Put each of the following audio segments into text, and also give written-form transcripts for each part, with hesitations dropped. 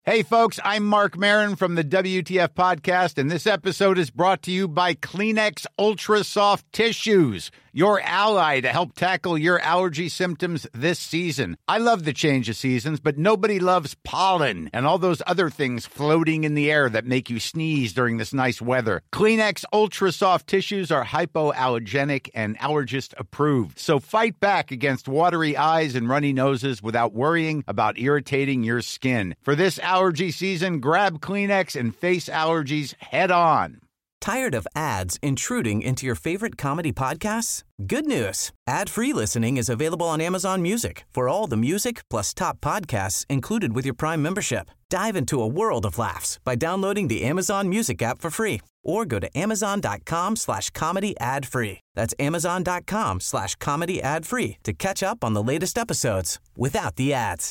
Hey, folks, I'm Mark Maron from the WTF Podcast, and this episode is brought to you by Kleenex Ultra Soft Tissues, your ally to help tackle your allergy symptoms this season. I love the change of seasons, but nobody loves pollen and all those other things floating in the air that make you sneeze during this nice weather. Kleenex Ultra Soft Tissues are hypoallergenic and allergist approved, so fight back against watery eyes and runny noses without worrying about irritating your skin. For this allergy season, grab Kleenex and face allergies head on. Tired of ads intruding into your favorite comedy podcasts? Good news. Ad-free listening is available on Amazon Music for all the music plus top podcasts included with your Prime membership. Dive into a world of laughs by downloading the Amazon Music app for free or go to amazon.com/comedy ad-free. That's amazon.com/comedy ad-free to catch up on the latest episodes without the ads.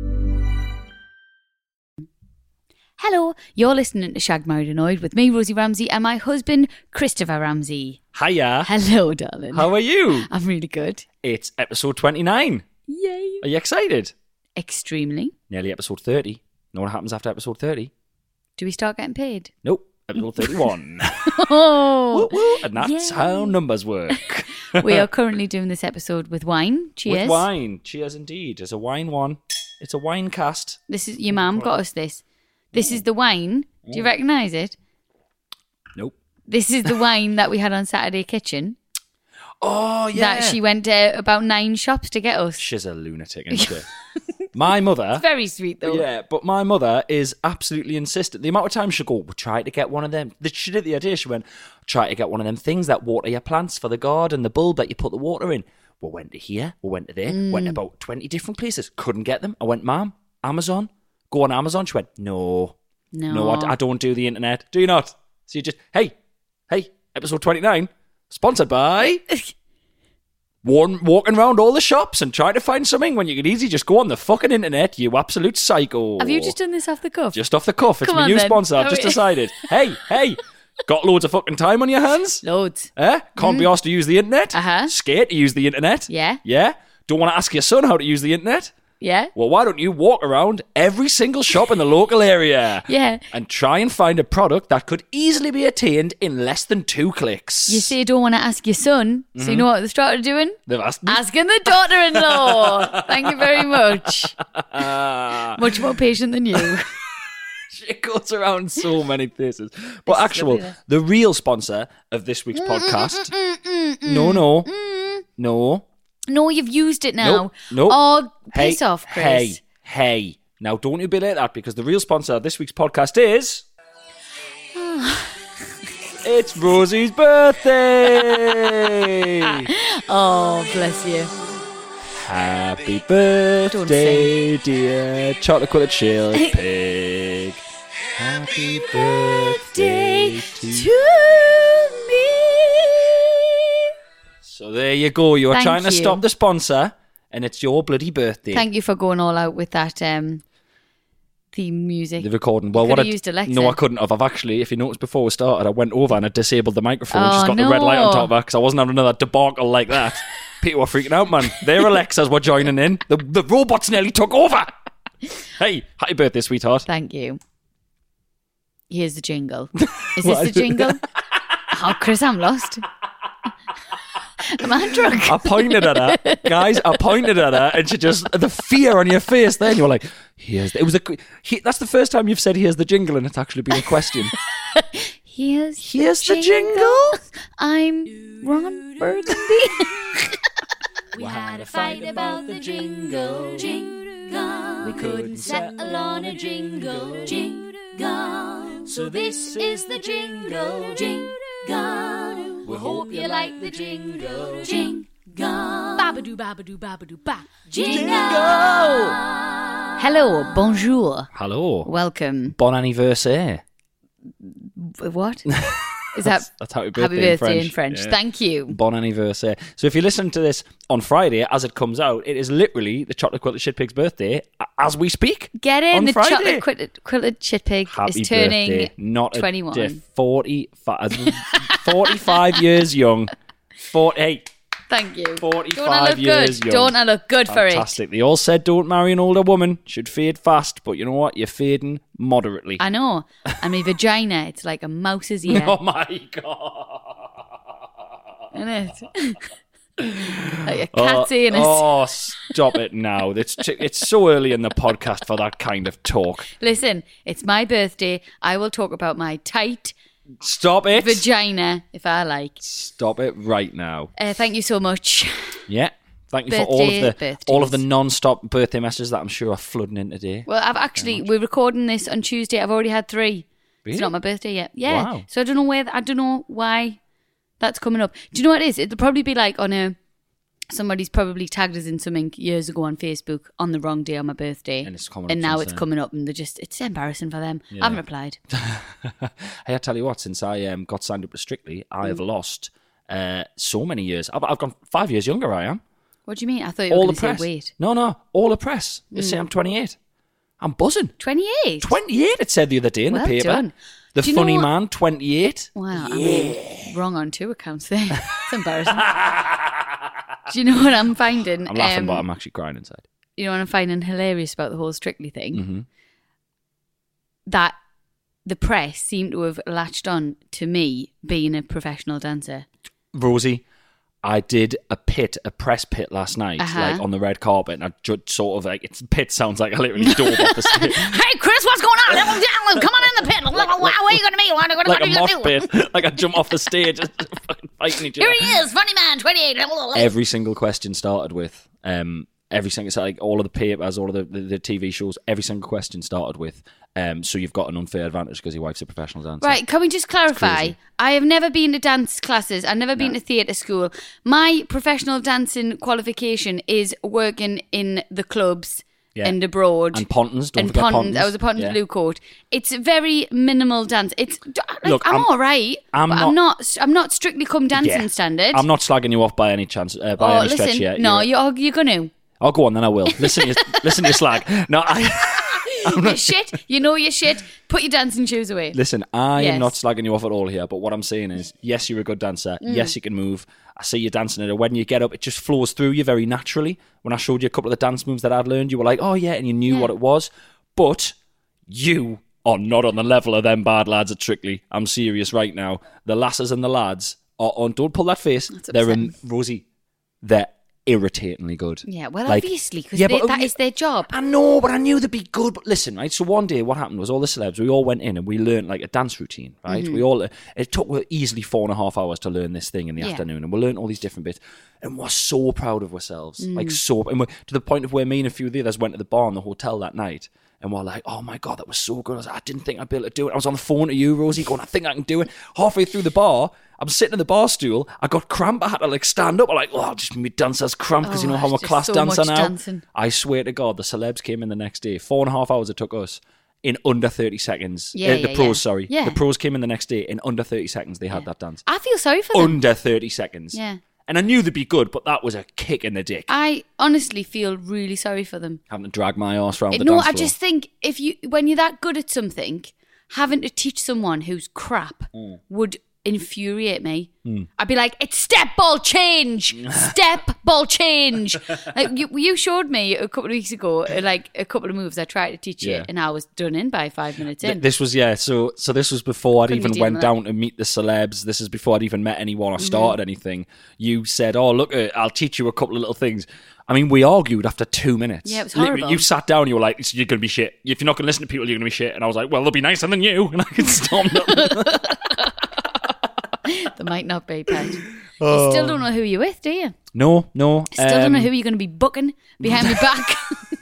Hello, you're listening to Shagged, Married Annoyed with me, Rosie Ramsey, and my husband, Christopher Ramsey. Hiya. Hello, darling. How are you? I'm really good. It's episode 29. Yay. Are you excited? Extremely. Nearly episode 30. Know what happens after episode 30? Do we start getting paid? Nope. Episode 31. Oh. Woo, woo. And that's how numbers work. We are currently doing this episode with wine. Cheers. With wine. Cheers indeed. It's a wine one. It's a wine cast. This is your mum got us this. This is the wine. Do you recognise it? Nope. This is the wine that we had on Saturday Kitchen. Oh, yeah. That she went to about 9 shops to get us. She's a lunatic, isn't she? My mother... It's very sweet, though. Yeah, but my mother is absolutely insistent. The amount of time she'll go, we'll try to get one of them. She did the idea. She went, try to get one of them things that water your plants for the garden, the bulb that you put the water in. We went to here. We went to there. Went to about 20 different places. Couldn't get them. I went, Mum, Amazon. Go on Amazon. She went, no, I don't do the internet. Do you not? So you just, hey, episode 29, sponsored by walking around all the shops and trying to find something when you could easily just go on the fucking internet, you absolute psycho. Have you just done this off the cuff? Just off the cuff. It's Come my on, new then. sponsor. I've just decided. Hey, got loads of fucking time on your hands? Loads. Can't be asked to use the internet? Scared to use the internet? Yeah. Don't want to ask your son how to use the internet? Yeah. Well, why don't you walk around every single shop in the local area? Yeah. And try and find a product that could easily be attained in less than 2 clicks. You say you don't want to ask your son, so you know what they started doing? They've asked me. Asking the daughter-in-law. Thank you very much. Much more patient than you. She goes around so many places. But the real sponsor of this week's podcast... No. No, you've used it now. Nope. Oh, piss off, Chris. Hey. Now, don't you be like that, because the real sponsor of this week's podcast is... It's Rosie's birthday! Oh, bless you. Happy birthday, dear chocolate chilled pig. Happy birthday to me. So there you go. You are trying to stop the sponsor, and it's your bloody birthday. Thank you for going all out with that theme music. The recording. Well, what I used Alexa. No, I couldn't have. I've actually, if you noticed before we started, I went over and I disabled the microphone. She's got the red light on top of her because I wasn't having another debacle like that. People were freaking out, man. Their Alexas were joining in. The robots nearly took over. Hey, happy birthday, sweetheart. Thank you. Here's the jingle. Is this the jingle? Oh, Chris, I'm lost. Am I drunk? I pointed at her, guys. And she just, the fear on your face. Then you were like, that's the first time you've said here's the jingle, and it's actually been a question. Here's the jingle. I'm Ron Burgundy. We had a fight about the jingle. We couldn't settle on a jingle. So this is the jingle. We hope you like the jingle. Babadoo, babadoo, babadoo, ba. Jingle! Hello, bonjour. Hello. Welcome. Bon anniversaire. What? Is that's happy birthday in French? Yeah. Thank you. Bon anniversaire. So if you listen to this on Friday as it comes out, it is literally the chocolate quilted shit pig's birthday as we speak. Get in, on the Friday. chocolate quilted shit pig Happy is turning birthday. Not 21. 45 years young. 48. Thank you. 45 don't I look years good? young. Don't I look good for it? Fantastic. They all said don't marry an older woman. Should fade fast. But you know what? You're fading moderately. I know. And my vagina, it's like a mouse's ear. Oh my God. Isn't it? Like a cat's anus. Oh, stop it now. It's so early in the podcast for that kind of talk. Listen, it's my birthday. I will talk about my tight Stop it. vagina if I like. Stop it right now. Thank you so much. Yeah. Thank you Birthday, for all of the non-stop birthday messages that I'm sure are flooding in today. Well, we're recording this on Tuesday. I've already had 3. Really? It's not my birthday yet. Yeah. Wow. So I don't know why that's coming up. Do you know what it is? It'll probably be like somebody's probably tagged us in something years ago on Facebook on the wrong day on my birthday. And it's coming up And now since it's then. coming up and it's embarrassing for them. Yeah. I haven't replied. Hey, I tell you what, since I got signed up to Strictly, I have lost so many years. I've gone 5 years younger, I am. What do you mean? I thought you were All going the to say press. wait. No, all the press. They say I'm 28. I'm buzzing. 28? 28, it said the other day in Well the paper. done. The Do you know funny what- man, 28. Wow, I mean, wrong on 2 accounts there. It's embarrassing. Do you know what I'm finding? I'm laughing, but I'm actually crying inside. You know what I'm finding hilarious about the whole Strictly thing? Mm-hmm. That the press seem to have latched on to me being a professional dancer. Rosie, I did a press pit last night, Uh-huh. like on the red carpet, and I just sort of like, it's pit sounds like I literally dove off the stage. Hey, Chris, what's going on? Come on in the pit. Where are you going to be? Like a mosh pit, like I jump off the stage, just fucking fighting each other. Here he is, funny man, 28. Every single question started with, every single, so like all of the papers, all of the TV shows, every single question started with, so you've got an unfair advantage because your wife's a professional dancer. Right, can we just clarify? crazy. I have never been to dance classes. I've never been to theatre school. My professional dancing qualification is working in the clubs Yeah. and abroad. And Pontins, don't And forget Pontins. Pontins. I was a Pontins Yeah. Blue Coat. It's a very minimal dance. It's like, Look, I'm all right. I'm but I'm not strictly come dancing Yeah. standard. I'm not slagging you off by any chance, by any stretch listen, yet. no, you're gonna. Oh, go on, then I will. Listen to your slag. No, You're shit. You know you're shit. Put your dancing shoes away. Listen, I Yes. am not slagging you off at all here, but what I'm saying is, yes, you're a good dancer. Yes, you can move. I see you dancing at it. When you get up, it just flows through you very naturally. When I showed you a couple of the dance moves that I'd learned, you were like, oh, yeah, and you knew what it was. But you are not on the level of them bad lads at Strictly. I'm serious right now. The lasses and the lads are on, don't pull that face. They're in, Rosie, they're irritatingly good. Yeah, well, Like- obviously, because Yeah, but- that is their job. I know, but I knew they'd be good. But listen, right? So one day, what happened was all the celebs, we all went in and we learned like a dance routine, right? It took easily 4.5 hours to learn this thing in the afternoon, and we learned all these different bits, and we're so proud of ourselves, and we're, to the point of where me and a few of the others went to the bar in the hotel that night. And we're like, oh my God, that was so good. I was like, I didn't think I'd be able to do it. I was on the phone to you, Rosie, going, I think I can do it. Halfway through the bar, I'm sitting in the bar stool. I got cramp. I had to like stand up. I'm like, oh, just my dancer's cramp because you know how I'm a just class so dancer much now. dancing. I swear to God, the celebs came in the next day. 4.5 hours it took us. In under 30 seconds. The pros, sorry. Yeah. The pros came in the next day. In under 30 seconds, they had that dance. I feel sorry for them. Under 30 seconds. Yeah. And I knew they'd be good, but that was a kick in the dick. I honestly feel really sorry for them. Having to drag my arse around the No, dance I floor. just think when you're that good at something, having to teach someone who's crap would infuriate me. I'd be like, it's step ball change, step ball change. Like you showed me a couple of weeks ago, like a couple of moves I tried to teach you, Yeah. and I was done in by 5 minutes in. This was, so this was before I'd Couldn't even be went dealing down to meet the celebs. This is before I'd even met anyone or started anything. You said, oh, look, I'll teach you a couple of little things. I mean, we argued after 2 minutes. Yeah, it was Literally, horrible. you sat down and you were like, you're going to be shit. If you're not going to listen to people, you're going to be shit. And I was like, well, they'll be nicer than you. And I could storm up. There might not be, Pat. You still don't know who you're with, do you? No. Still don't know who you're going to be booking behind my back.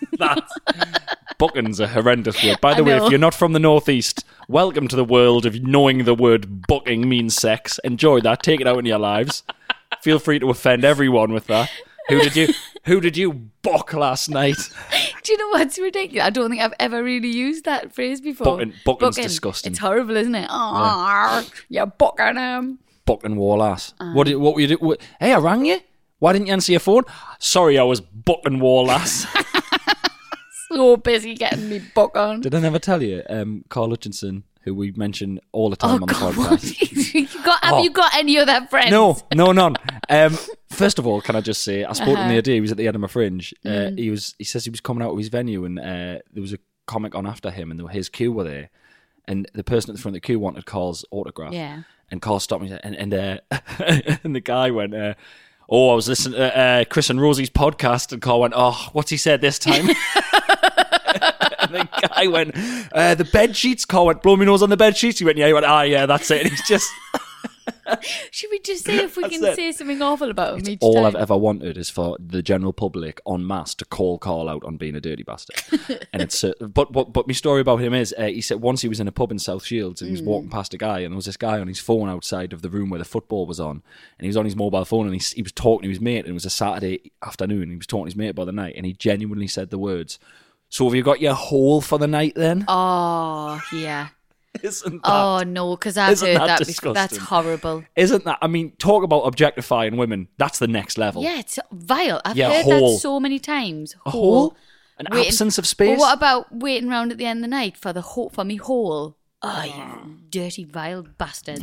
Booking's a horrendous word. By the I way, know. if you're not from the Northeast, welcome to the world of knowing the word booking means sex. Enjoy that. Take it out in your lives. Feel free to offend everyone with that. Who did you book last night? Do you know what's ridiculous? I don't think I've ever really used that phrase before. Booking's disgusting. It's horrible, isn't it? Oh, you're booking him. Booking wall ass. Uh-huh. What were you do? Hey, I rang you. Why didn't you answer your phone? Sorry, I was booking wall ass. So busy getting me book on. Did I never tell you? Carl Hutchinson, who we mention all the time on the God, podcast. what? Have you got any other friends? No, none. First of all, can I just say, I spoke to him the other day. He was at the Edinburgh Fringe. He says he was coming out of his venue, and there was a comic on after him, and his queue were there, and the person at the front of the queue wanted Carl's autograph. Yeah. And Carl stopped me, and and the guy went, "Oh, I was listening to Chris and Rosie's podcast," and Carl went, "Oh, what's he said this time?" And the guy went, "The bed sheets." Carl went, "Blow me nose on the bed sheets." He went, "Yeah." He went, "Ah, yeah, that's it." And he's just. Should we just say if we can say something awful about him each All time? I've ever wanted is for the general public en masse to call Carl out on being a dirty bastard. And it's but my story about him is he said once he was in a pub in South Shields and he was walking past a guy, and there was this guy on his phone outside of the room where the football was on, and he was on his mobile phone, and he was talking to his mate, and it was a Saturday afternoon, and he was talking to his mate about the night, and he genuinely said the words, "So have you got your hole for the night then?" Oh, yeah. Isn't that? Oh, no, because I've Isn't heard that that before. That's disgusting? horrible. Isn't that? I mean, talk about objectifying women. That's the next level. Yeah, it's vile. I've Yeah, heard hole. that so many times. A hole? An absence of space? Well, what about waiting around at the end of the night for me hole? Oh, you dirty, vile bastard.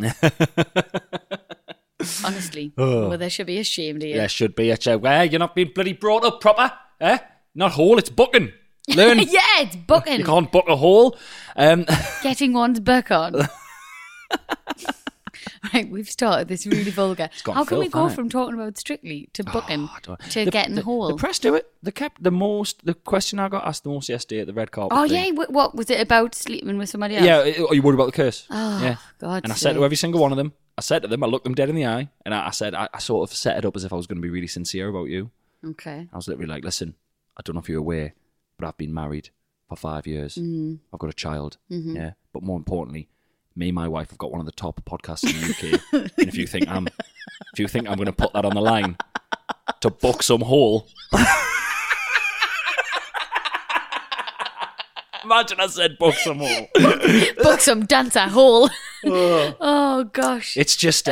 Honestly. Well, there should be ashamed of you. There should be a chair. Well, you're not being bloody brought up proper, eh? Not hole, it's booking. Learn. Yeah, it's booking. You can't book a hole. Getting one's book on. Right, we've started this really vulgar. gone How can we filth, go hasn't it? from talking about Strictly to booking I don't- to getting whole? The press do it. They kept the question I got asked the most yesterday at the red carpet. Oh, thing. yeah. What was it about sleeping with somebody else? Yeah, are you worried about the curse? Oh, yeah. God. And I said to every single one of them, I looked them dead in the eye, and I said, I sort of set it up as if I was going to be really sincere about you. Okay. I was literally like, listen, I don't know if you're aware, but I've been married for 5 years. I've got a child. Yeah. But more importantly, me and my wife have got one of the top podcasts in the UK. And if you think I'm going to put that on the line to book some hole. Imagine I said book some hole. Book some dancer hole. Oh, gosh. It's just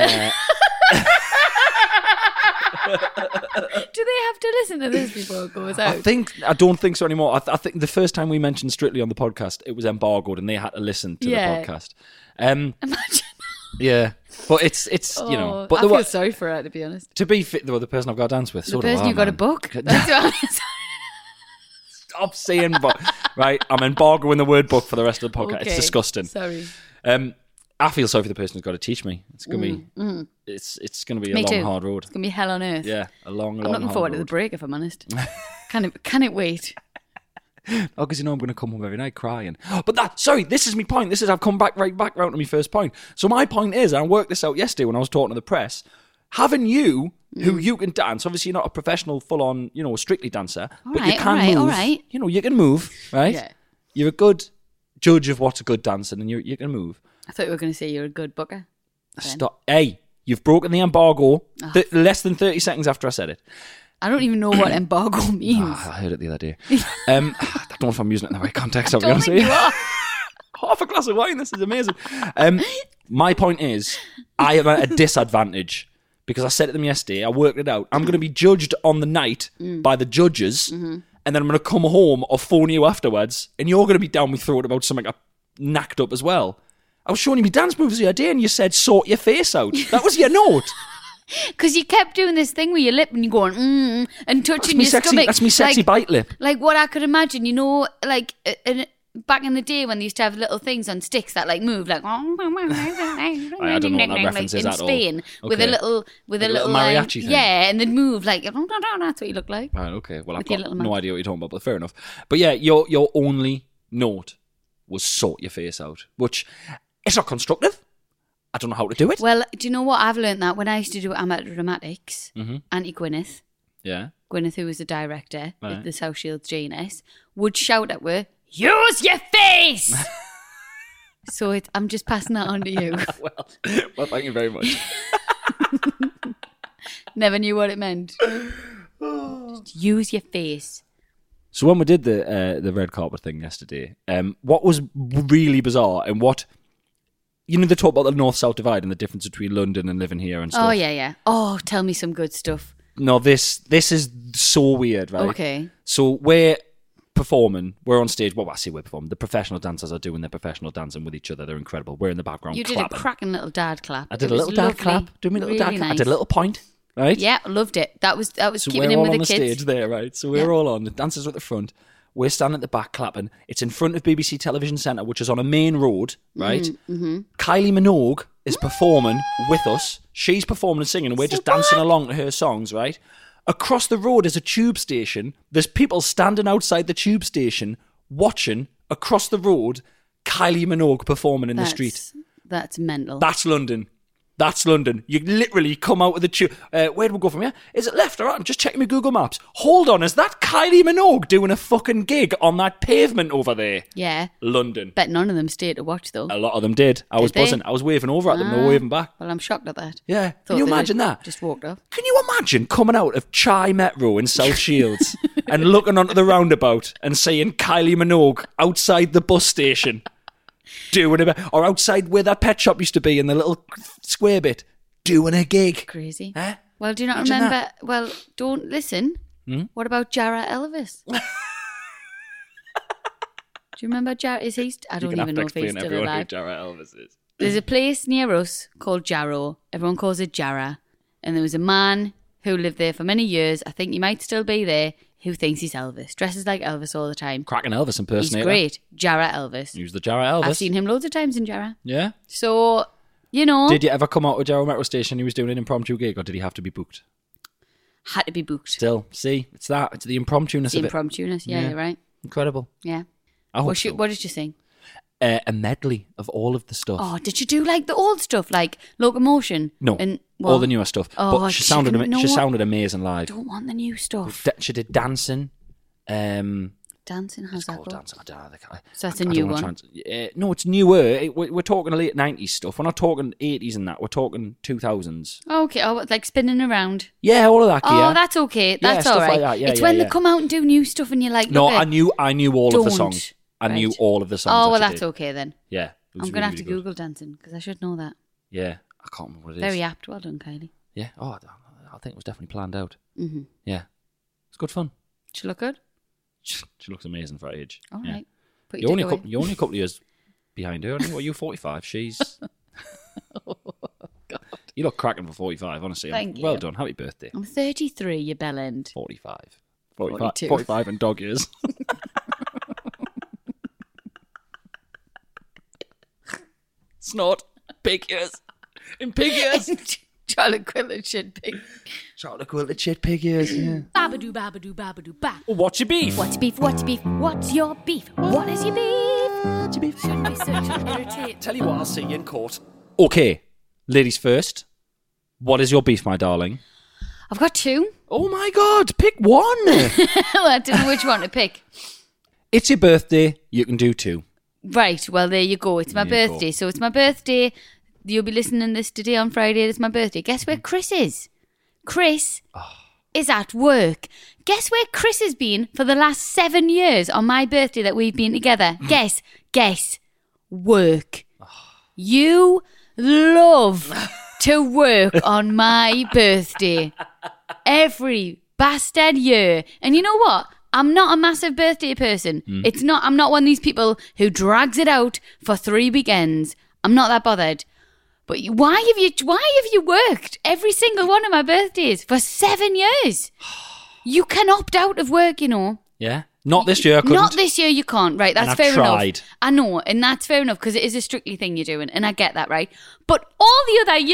Do they have to listen to this before it goes out? I don't think so anymore. I think the first time we mentioned Strictly on the podcast, it was embargoed, and they had to listen to the podcast. Imagine. Yeah, but it's you know. But I feel sorry for her, to be honest. to be fit, though, the person I've got to dance with, The person you got a book. That's what Stop saying but right. I'm embargoing the word book for the rest of the podcast. Okay, It's disgusting. Sorry. I feel sorry for the person who's got to teach me. It's gonna be it's gonna be a Me long, too. hard road. It's going to be hell on earth. Yeah, a long, I'm long. looking hard forward to road. the break, if I'm honest. Can it wait? Oh, because you know I'm going to come home every night crying. But this is my point. I've come back round to my first point. So my point is, and I worked this out yesterday when I was talking to the press, having you, who you can dance, obviously you're not a professional full-on, Strictly dancer, but you can move. All right. You can move, right? Yeah. You're a good judge of what's a good dancer, and you can move. I thought you were going to say you're a good booker. Stop. Hey, you've broken the embargo less than 30 seconds after I said it. I don't even know what embargo means. I heard it the other day. I don't know if I'm using it in the right context, I'll be Don't honest think with you you. are. Half a glass of wine, this is amazing. My point is, I am at a disadvantage because I said to them yesterday, I worked it out. I'm going to be judged on the night by the judges, and then I'm going to come home or phone you afterwards, and you're going to be down my throat about something I knacked up as well. I was showing you my dance moves the other day, and you said, sort your face out. That was your note. Because you kept doing this thing with your lip and you're going, and touching your stomach. That's me sexy bite lip. Like what I could imagine, like back in the day when they used to have little things on sticks that like move, like I don't know what that reference is in at all. Spain with a Okay. little mariachi thing. yeah, and they'd move like that's what you look like. Right, okay. Well, I've With your got little no mouth. idea what you're talking about, but fair enough. But yeah, your only note was sort your face out, which it's not constructive. I don't know how to do it. Well, do you know what? I've learned that when I used to do amateur dramatics, Auntie Gwyneth, Yeah. who was the director Right. at the South Shields JNS, would shout at her, "Use your face!" So I'm just passing that on to you. Well, thank you very much. Never knew what it meant. Just use your face. So when we did the red carpet thing yesterday, what was really bizarre and what, they talk about the north-south divide and the difference between London and living here and stuff. Oh, yeah. Oh, tell me some good stuff. No, this is so weird, right? Okay. So where performing. We're on stage. Well, I say we're performing. The professional dancers are doing their professional dancing with each other. They're incredible. We're in the background You did clapping. a cracking little dad clap. I did It a was little dad lovely. clap. Do me a little dad Really clap. I nice. did a little point, right? Yeah, loved it. That was So keeping we're in all with on the the kids. stage there, right? So we're Yeah. all on. The dancers are at the front. We're standing at the back clapping. It's in front of BBC Television Centre, which is on a main road, right? Mm-hmm. Kylie Minogue is performing with us. She's performing and singing, and we're just dancing along to her songs, right? Across the road is a tube station. There's people standing outside the tube station watching, across the road, Kylie Minogue performing in the street. That's mental. That's London. That's London. You literally come out of the tube. Where do we go from here? Is it left or right? I'm just checking my Google Maps. Hold on, is that Kylie Minogue doing a fucking gig on that pavement over there? Yeah. London. Bet none of them stayed to watch, though. A lot of them did. I was they? buzzing. I was waving over at them. They were waving back. Well, I'm shocked at that. Yeah. Thought Can you they imagine that? Just walked off. Can you imagine coming out of Chai Metro in South Shields and looking onto the roundabout and seeing Kylie Minogue outside the bus station doing a bit, or outside where that pet shop used to be in the little square bit doing a gig? Crazy. Eh? Well, do you not Imagine remember? that. Well, don't listen. What about Jarrah Elvis? Do you remember Jarrah? Is he? I don't even know if he's still alive. Jarrah Elvis is. There's a place near us called Jarrow. Everyone calls it Jarrah. And there was a man who lived there for many years. I think he might still be there. Who thinks he's Elvis? Dresses like Elvis all the time. Cracking Elvis He's impersonator. great. Jarrah Elvis. Use the Jarrah Elvis. I've seen him loads of times in Jarrah. Yeah. So, you know, Did you ever come out of Jarrow Metro Station? He was doing an impromptu gig, or did he have to be booked? had to be booked. Still, see, it's that. It's the impromptu-ness The of it. impromptu-ness. Yeah, Yeah. you're right. Incredible. Yeah. I hope What, so. what did you sing? A medley of all of the stuff. Oh, did you do like the old stuff, like Locomotion? No, And, all the newer stuff. Oh, but she sounded chicken, she no. sounded amazing live. Don't want the new stuff. She did dancing. Dancing, how's It's that called go? dancing. I don't know. So that's a I new don't wanna one. try and- no, it's newer. We're talking late 90s stuff. We're not talking 80s and that. We're talking 2000s. Oh, okay, oh, like spinning around. Yeah, all of that. Oh, yeah. that's okay. That's stuff all like right. that. Yeah, it's yeah, when yeah. they come out and do new stuff and you're like, No, look at- I knew all of the Don't. songs. I knew Right. all of the songs. Oh, well, that she that's did. okay then. Yeah. it was I'm going to really, have to really good. Google dancing because I should know that. Yeah, I can't remember what it is. Very apt. Well done, Kylie. Yeah. Oh, I think it was definitely planned out. Mm-hmm. Yeah. It's good fun. She look good? She looks amazing for her age. All yeah. right. Put You're your only, dick away. you're only a couple of years behind her. What are you, 45? She's... You look cracking for 45, honestly. Thank Well you. done. Happy birthday. I'm 33, you bellend. 45. 42. 45 and dog years. Snort. Pig ears. In pig ears. Charlotte Quillet shit pig. Chocolate quilted shit pig ears. Yeah. Babadoo, babadoo, babadoo, ba. Well, what's your beef? What's beef? What's beef? What's your beef? What is your beef? What's your beef? Shouldn't be such an irritate. Tell you what, I'll see you in court. Okay, ladies first. What is your beef, my darling? I've got two. Oh my God, pick one. I don't know which one to pick. It's your birthday. You can do two. Right, well, there you go. It's my There you go. birthday. So it's my birthday. You'll be listening to this today on Friday. It's my birthday. Guess where Chris is? Chris is at work. Guess where Chris has been for the last 7 years on my birthday that we've been together? Guess. Work. You love to work on my birthday. Every bastard year. And you know what? I'm not a massive birthday person. I'm not one of these people who drags it out for 3 weekends. I'm not that bothered. But why have you worked every single one of my birthdays for 7 years? You can opt out of work, you know. Yeah? Not this year, I couldn't. Not this year, you can't. Right, that's I've fair tried. enough. I know, and that's fair enough because it is a strictly thing you're doing, and I get that, right? But all the other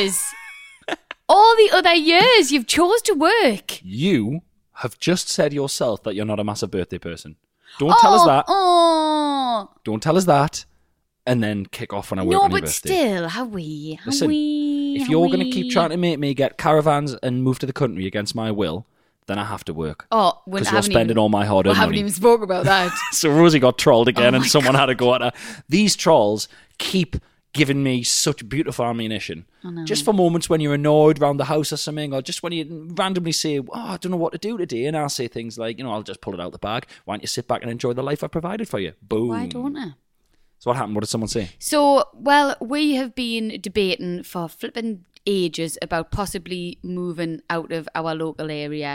years, you've chose to work. You have just said yourself that you're not a massive birthday person. Don't tell us that. Oh, Don't tell us that. And then kick off when I work no, on your but birthday. still, how we? Listen, if you're going to keep trying to make me get caravans and move to the country against my will, then I have to work. Oh, Because you're spending all my hard-earned I haven't money. even spoke about that. So Rosie got trolled again Oh and my someone had to go at her. These trolls keep giving me such beautiful ammunition. Just for moments when you're annoyed around the house or something, or just when you randomly say, oh, I don't know what to do today, and I'll say things like, I'll just pull it out the bag. Why don't you sit back and enjoy the life I've provided for you? Boom. Why don't I? So what happened? What did someone say? So, well, we have been debating for flipping ages about possibly moving out of our local area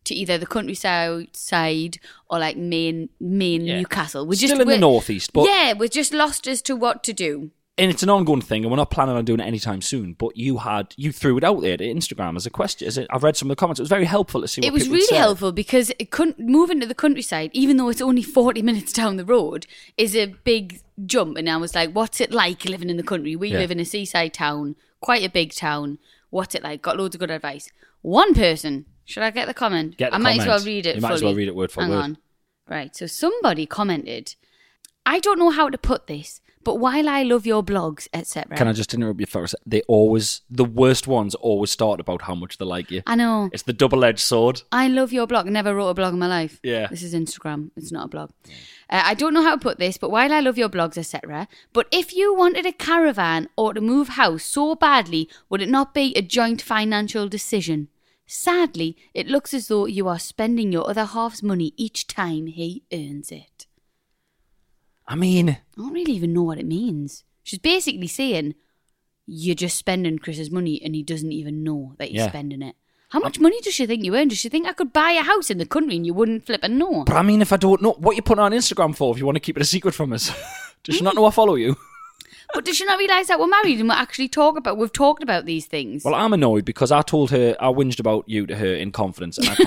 to either the countryside or like main Newcastle. We're Still in the northeast, but yeah, we're just lost as to what to do. and it's an ongoing thing, and we're not planning on doing it anytime soon. But you threw it out there to Instagram as a question. I've read some of the comments. It was very helpful to see what it was people really said. helpful because moving to the countryside, even though it's only 40 minutes down the road, is a big jump. And I was like, what's it like living in the country? We live in a seaside town, quite a big town. What's it like? Got loads of good advice. One person, should I get the comment? Get the I might as comment. well read it You fully. might as well read it word for Hang word. on. Right, so somebody commented, I don't know how to put this, but while I love your blogs, etc. Can I just interrupt you for a second? The worst ones always start about how much they like you. I know. It's the double-edged sword. I love your blog. Never wrote a blog in my life. Yeah. This is Instagram. It's not a blog. I don't know how to put this, but while I love your blogs, etc. But if you wanted a caravan or to move house so badly, would it not be a joint financial decision? Sadly, it looks as though you are spending your other half's money each time he earns it. I mean, I don't really even know what it means. She's basically saying you're just spending Chris's money and he doesn't even know that he's spending it. How much money does she think you earn? Does she think I could buy a house in the country and you wouldn't flip and know? but I mean, if I don't know what you're putting on Instagram for, if you want to keep it a secret from us, does she not know I follow you? But does she not realise that we're married and we've talked about these things? Well, I'm annoyed because I told her, I whinged about you to her in confidence, and I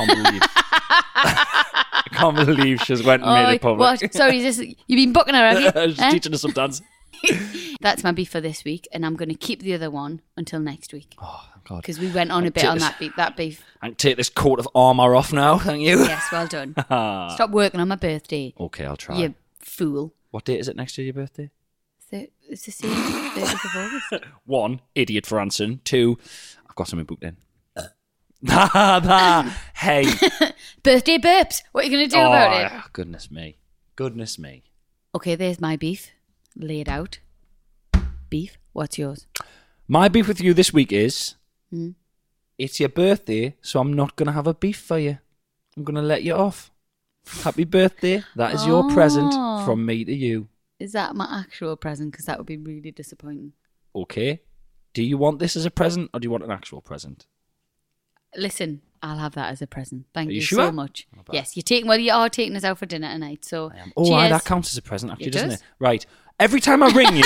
can't believe she's went and made it public. What? Sorry, you've been booking her, have you? She's teaching us some dance. That's my beef for this week, and I'm going to keep the other one until next week. Oh, God. Because we went on a bit on that beef. I can take this coat of armour off now, thank you. Yes, well done. Stop working on my birthday. Okay, I'll try. You fool. What date is it next year, your birthday? It's the same 30th of August. 1, idiot for answering. 2, I've got something booked in. Hey. Birthday burps. What are you going to do about it? Goodness me. Goodness me. Okay, there's my beef. Lay it out. Beef, what's yours? My beef with you this week is, it's your birthday, so I'm not going to have a beef for you. I'm going to let you off. Happy birthday. That is your present from me to you. Is that my actual present? Because that would be really disappointing. Okay. Do you want this as a present or do you want an actual present? Listen, I'll have that as a present. Thank Are you you sure? so much. Yes, you are taking us out for dinner tonight. So, Oh, cheers. aye, that counts as a present, actually, It doesn't does. it? Right. Every time I ring you,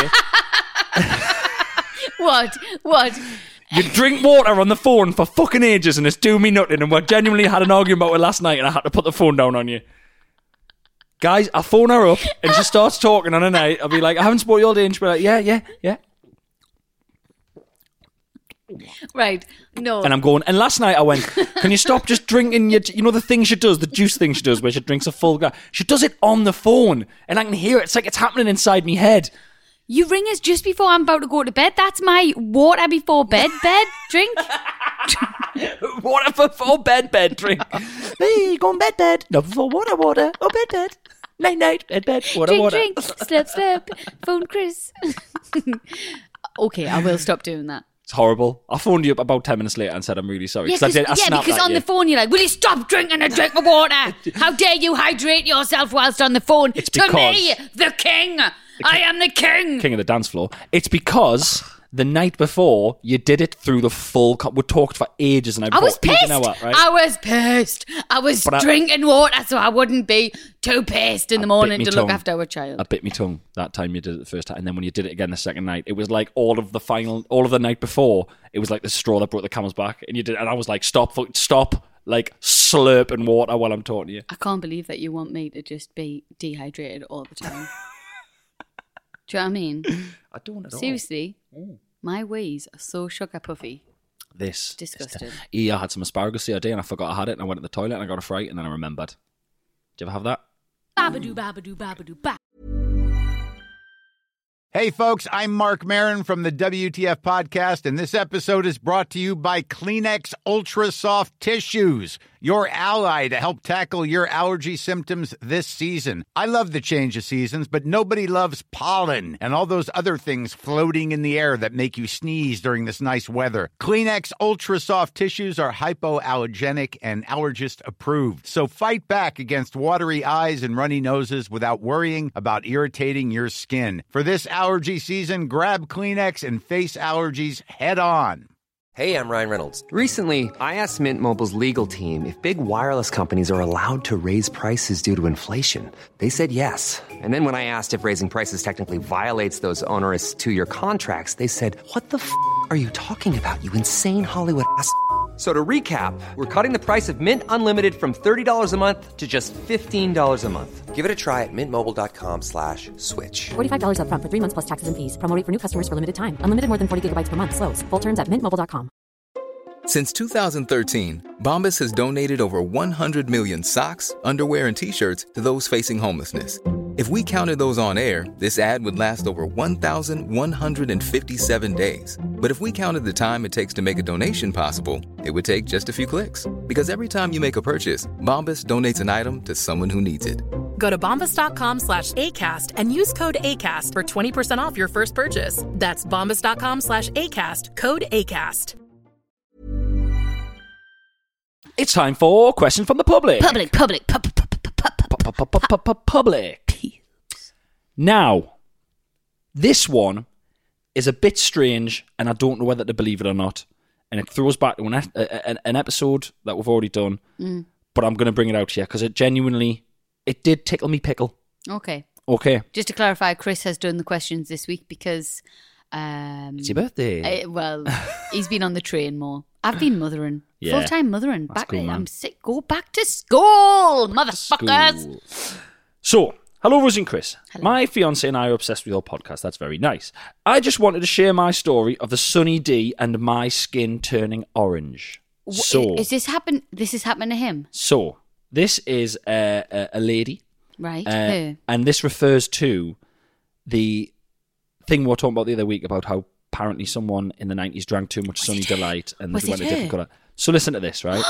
What? you drink water on the phone for fucking ages and it's doing me nothing, and we genuinely had an argument about it last night and I had to put the phone down on you. Guys, I phone her up and she starts talking on a night. I'll be like, I haven't spoiled you all day, and she'll be like, yeah. Right. No. And I'm going, and last night I went, can you stop just drinking the thing she does, the juice thing she does where she drinks a full glass. She does it on the phone and I can hear it. It's like it's happening inside me head. You ring us just before I'm about to go to bed. That's my water before bed drink. Water before bed drink. Hey, go on bed. Not before water. Oh, bed. Night, bed, water. Drink. Slurp. Phone Chris. Okay, I will stop doing that. It's horrible. I phoned you up about 10 minutes later and said I'm really sorry. Yeah, I snapped because at on you. the phone you're like, will you stop drinking a drink of water? How dare you hydrate yourself whilst on the phone? It's to me, the king. I am the king. King of the dance floor. It's because the night before you did it through the full... we talked for ages and I was pissed. Right? I was pissed. I was drinking water so I wouldn't be too pissed in the morning to look after our child. I bit my tongue that time you did it the first time, and then when you did it again the second night, it was like all of the night before, it was like the straw that brought the camel's back, and I was like, stop, like slurping water while I'm talking to you. I can't believe that you want me to just be dehydrated all the time. Do you know what I mean? I don't at all. Seriously, my ways are so sugar puffy. This. Disgusting. I had some asparagus the other day and I forgot I had it, and I went to the toilet and I got a fright and then I remembered. Do you ever have that? Babadoo, babadoo, babadoo, ba. Hey, folks, I'm Mark Maron from the WTF Podcast, and this episode is brought to you by Kleenex Ultra Soft Tissues, your ally to help tackle your allergy symptoms this season. I love the change of seasons, but nobody loves pollen and all those other things floating in the air that make you sneeze during this nice weather. Kleenex Ultra Soft Tissues are hypoallergenic and allergist approved, so fight back against watery eyes and runny noses without worrying about irritating your skin. For this allergy season, grab Kleenex and face allergies head on. Hey, I'm Ryan Reynolds. Recently, I asked Mint Mobile's legal team if big wireless companies are allowed to raise prices due to inflation. They said yes. And then when I asked if raising prices technically violates those onerous 2-year contracts, they said, "What the f*** are you talking about, you insane Hollywood ass?" So to recap, we're cutting the price of Mint Unlimited from $30 a month to just $15 a month. Give it a try at mintmobile.com/switch. $45 up front for 3 months plus taxes and fees. Promo rate for new customers for limited time. Unlimited more than 40 gigabytes per month. Slows full terms at mintmobile.com. Since 2013, Bombas has donated over 100 million socks, underwear, and T-shirts to those facing homelessness. If we counted those on air, this ad would last over 1,157 days. But if we counted the time it takes to make a donation possible, it would take just a few clicks. Because every time you make a purchase, Bombas donates an item to someone who needs it. Go to bombas.com/ACAST and use code ACAST for 20% off your first purchase. That's bombas.com/ACAST, code ACAST. It's time for question from the public. Public. Now, this one is a bit strange, and I don't know whether to believe it or not. And it throws back to an episode that we've already done. But I'm going to bring it out here because it did tickle me pickle. Okay. Just to clarify, Chris has done the questions this week because... it's your birthday. He's been on the train more. I've been mothering. Yeah. Full-time mothering. That's cool, man. I'm sick. Go back to school, motherfuckers. So, hello, Rosie and Chris. Hello. My fiance and I are obsessed with your podcast. That's very nice. I just wanted to share my story of the Sunny D and my skin turning orange. Is this happen? This has happened to him? So, this is a lady. Right. Who? And this refers to the thing we were talking about the other week about how apparently someone in the 90s drank too much Sunny Delight and they went a different colour. So listen to this, right?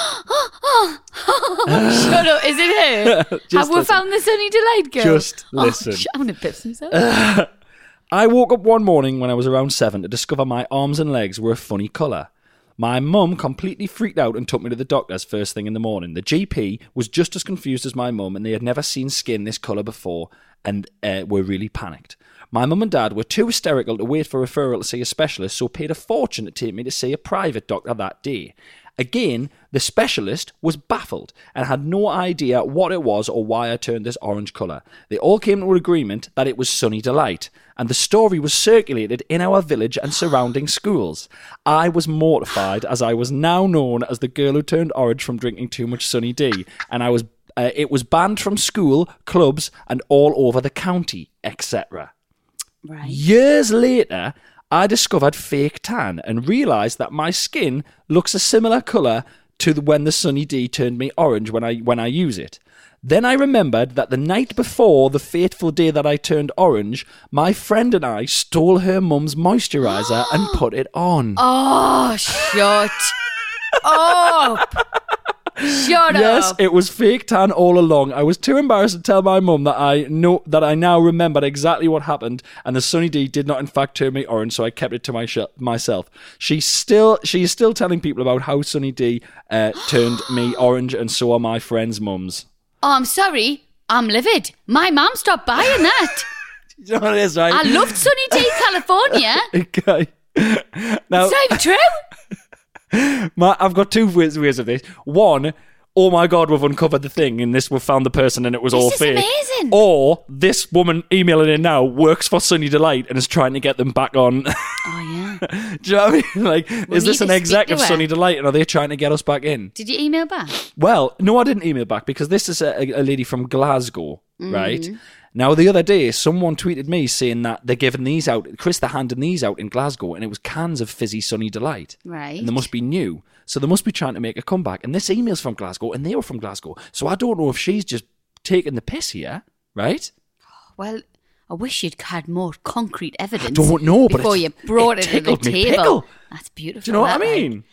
Shut up. Is it her? Have we found the Sunny Delight girl? Just listen. I'm going to piss myself. I woke up one morning when I was around 7 to discover my arms and legs were a funny colour. My mum completely freaked out and took me to the doctors first thing in the morning. The GP was just as confused as my mum, and they had never seen skin this colour before and were really panicked. My mum and dad were too hysterical to wait for referral to see a specialist, so paid a fortune to take me to see a private doctor that day. Again, the specialist was baffled and had no idea what it was or why I turned this orange colour. They all came to an agreement that it was Sunny Delight, and the story was circulated in our village and surrounding schools. I was mortified, as I was now known as the girl who turned orange from drinking too much Sunny D, and it was banned from school, clubs, and all over the county, etc. Right. Years later, I discovered fake tan and realised that my skin looks a similar colour to when the Sunny D turned me orange when I use it. Then I remembered that the night before the fateful day that I turned orange, my friend and I stole her mum's moisturiser and put it on. Oh, shut up. Shut Yes, up. it was fake tan all along. I was too embarrassed to tell my mum that I now remembered exactly what happened, and the Sunny D did not in fact turn me orange, so I kept it to myself. She is still telling people about how Sunny D turned me orange, and so are my friends' mums. Oh, I'm sorry. I'm livid. My mum stopped buying that. You know what it is, right? I loved Sunny D, California. Okay. Now, It's not even true. I've got two ways of this. One, oh my God, we've uncovered the thing and we've found the person and it was all This is fake. amazing. Or this woman emailing in now works for Sunny Delight and is trying to get them back on. Oh, yeah. Do you know what I mean? Like, is this need an to exec speak of to her. Sunny Delight and are they trying to get us back in? Did you email back? Well, no, I didn't email back because this is a lady from Glasgow, right? Now, the other day, someone tweeted me saying that they're giving these out. Chris, they're handing these out in Glasgow, and it was cans of fizzy Sunny Delight. Right. And they must be new. So they must be trying to make a comeback. And this email's from Glasgow, and they were from Glasgow. So I don't know if she's just taking the piss here, right? Well, I wish you'd had more concrete evidence. I don't know, but before you brought it to the tickled me table. pickle. That's beautiful. Do you know what I that, like. mean?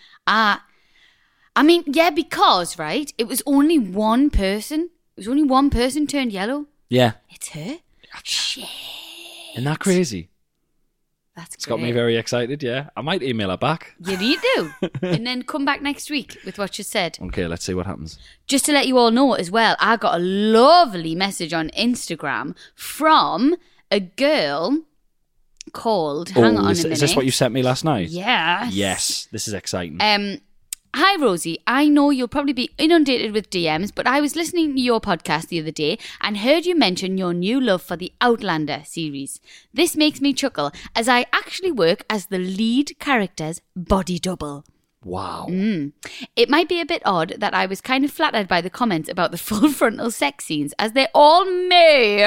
I mean, yeah, because, right, it was only one person. It was only one person turned yellow. Yeah. It's her. Shit. Isn't that crazy? That's It's got me very excited, yeah. I might email her back. You need to. And then come back next week with what you said. Okay, let's see what happens. Just to let you all know as well, I got a lovely message on Instagram from a girl called... Hang on a minute. Is this what you sent me last night? Yes. Yes, this is exciting. Hi, Rosie. I know you'll probably be inundated with DMs, but I was listening to your podcast the other day and heard you mention your new love for the Outlander series. This makes me chuckle as I actually work as the lead character's body double. Wow. It might be a bit odd that I was kind of flattered by the comments about the full frontal sex scenes, as they're all me.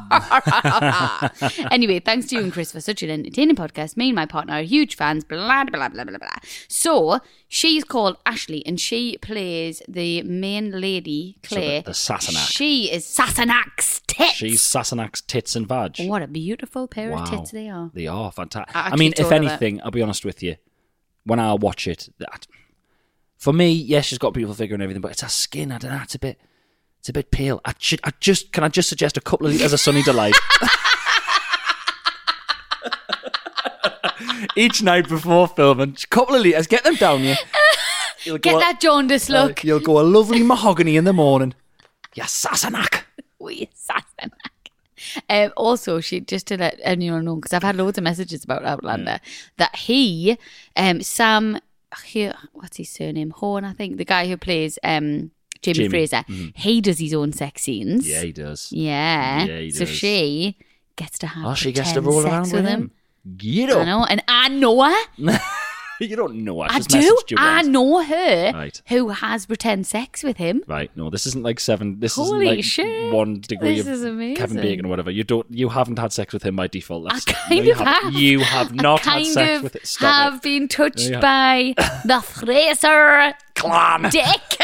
Anyway, thanks to you and Chris for such an entertaining podcast. Me and my partner are huge fans, blah, blah, blah, blah, blah. So, she's called Ashley, and she plays the main lady, Claire. So the Sassenach. She is Sassenach's tits. She's Sassenach's tits and vag. What a beautiful pair of tits they are. They are fantastic. I I mean, actually if thought of anything, I'll be honest with you, when I watch it, for me, yes, she's got a beautiful figure and everything, but it's her skin. I don't know. It's a bit pale. Can I just suggest a couple of litres of Sunny Delight each night before filming? A couple of litres, get them down you. Get that jaundice look. You'll go a lovely mahogany in the morning. You Sassenach. We Sassenach. Also, she just to let anyone know, because I've had loads of messages about Outlander, that he, Sam, what's his surname? Horn, I think, the guy who plays Jamie Fraser, he does his own sex scenes. Yeah, he does. Yeah. Yeah, he so does. she gets to have she gets to roll sex around with him. Get I up. know, and I know her. You don't know her. I She's do. messaged you I once. know her Right. who has pretend sex with him. Right, no, this isn't like 7. This Holy isn't like shit. 1 degree This of is amazing. Kevin Bacon or whatever. You haven't had sex with him by default. I That's, kind you of have. You have not I had sex with it. kind of Stop have it. been touched No, you by the Fraser Clan. dick.